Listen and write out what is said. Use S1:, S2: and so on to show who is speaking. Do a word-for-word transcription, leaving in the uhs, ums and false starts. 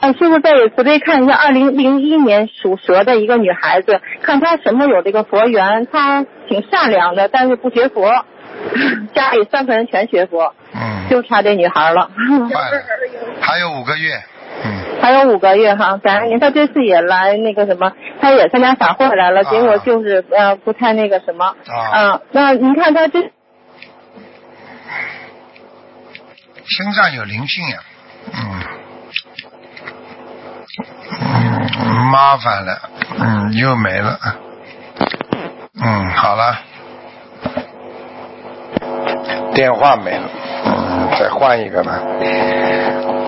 S1: 啊，师傅再也慈悲看一下二零零一年属蛇的一个女孩子，看她什么有这个佛缘，她挺善良的，但是不学佛，家里三个人全学佛，
S2: 嗯，
S1: 就差这女孩了。
S2: 坏了，还有五个月，嗯，
S1: 还有五个月哈，感恩您。她这次也来那个什么，她也参加法会来了，结果就是、啊、呃不太那个什么
S2: 啊、
S1: 呃，那您看她这
S2: 身上有灵性呀，嗯。嗯，麻烦了，嗯，又没了，嗯，好了，电话没了，嗯，再换一个吧。